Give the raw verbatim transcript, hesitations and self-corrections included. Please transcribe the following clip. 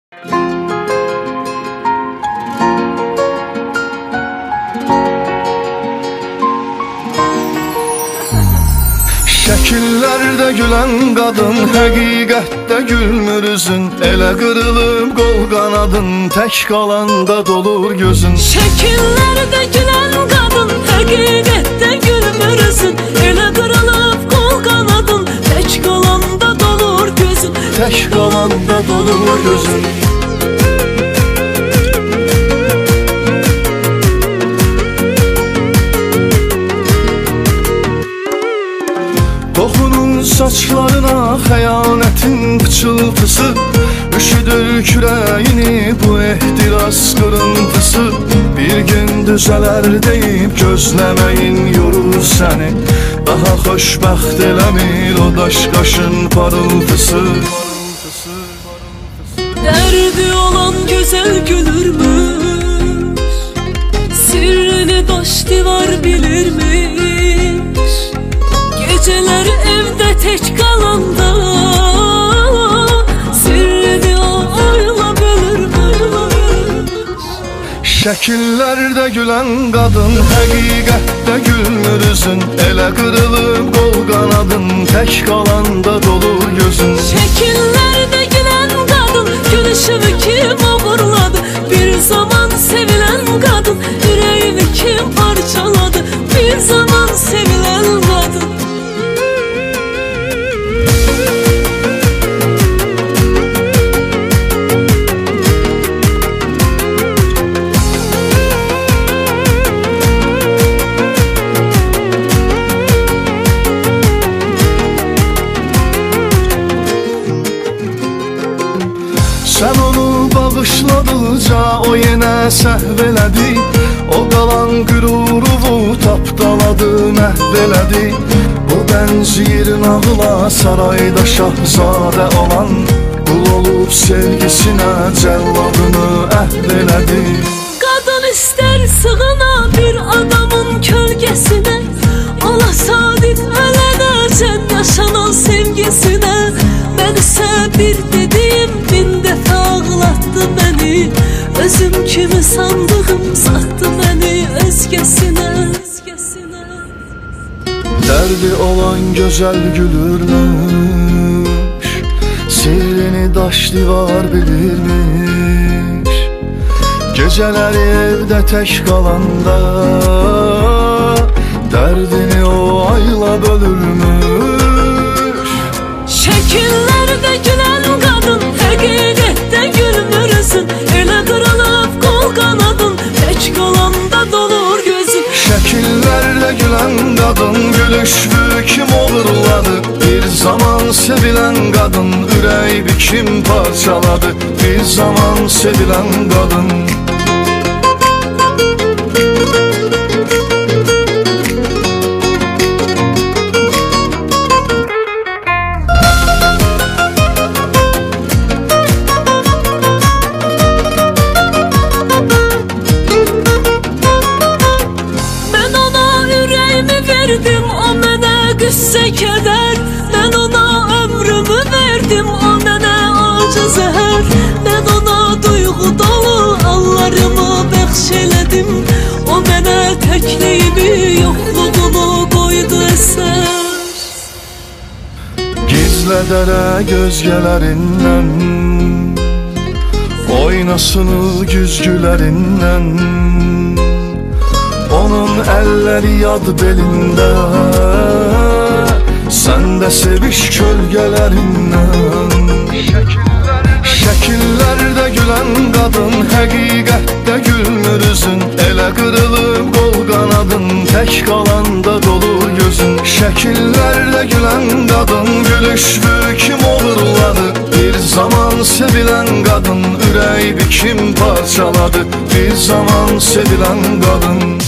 Şəkillərdə gülən qadın, həqiqətdə gülmür üzün. Elə qırılıb qol qanadın, tək qalanda dolur gözün. Şəkillərdə gülən qadın, həqiqətdə gülmür üzün. Elə qırılıb qol qanadın, tək qalanda dolur gözün. Tək qalanda dolur gözün. Saçlarına xəyanətin pıçıltısı, üşüdür kürəyini bu ehtiras qırıntısı. Bir gün düzələr deyib gözləməyin yorur səni. Daha xoşbəxt eləmir o daş qaşın parıltısı. Dərdi olan gözəl gülürmüş, sirrini daş divar bilirmiş. Geceler evde tek kalanda, sirrini ayla bölürmüş. Şəkillərdə gülən qadın, həqiqətdə gülmür üzün. Elə qırılıb qol qanadın, tək qalanda dolur gözün. Şəkillərdə gülən qadın, gülüşümü kim oğurladı? Bir zaman sevilen qadın, ürəyimi kim parçaladı? Bir zaman sevilen qadın. Sən onu bağışladıqca o yenə səhv elədi. O qalan qüruruvu tapdaladı, məhv elədi. Bu bənziyir nağıla sarayda şahzadə olan, qul olub sevgisinə cəlladını əhv elədi. Qadın istər sığına bir adamın kölgəsinə, ola sadiq ölənəcən yaşanan sevgisinə. Mən isə bir dediyim bin dəfə ağlatdı məni, özüm kimi sandığım satdı məni özgəsinə. Dərdi olan gözəl gülürmüş, sirrini daş divar bilirmiş. Gecələri evdə tək qalanda, dərdini o ayla bölürmüş. Şəkillərdə gülən qadın, həqiqətdə gülmür üzün. Elə qırılıb qol qanadın, tək qalanda dolur gözün. Şəkillərdə gülən qadın, gülüşlü kim oğurladı? Bir zaman sevilən qadın, ürəyi kim parçaladı? Bir zaman sevilən qadın. O mənə qüssə kədər, mən ona ömrümü verdim. O mənə acı zəhər, mən ona duyğu dolu hallarımı bəxş elədim. O mənə təkliyimi, yoxluğumu qoydu əsər. Gizlədərə gözgələrindən, oynasını güzgülərindən. Onun əlləri yad belində, sən də seviş kölgələrindən. Şəkillərdə gülən qadın, həqiqətdə gülmür üzün. Elə qırılıb qol qanadın, tək qalanda dolur gözün. Şəkillərdə gülən qadın, gülüşlü kim oğurladı? Bir zaman sevilən qadın, ürəyi kim parçaladı? Bir zaman sevilən qadın.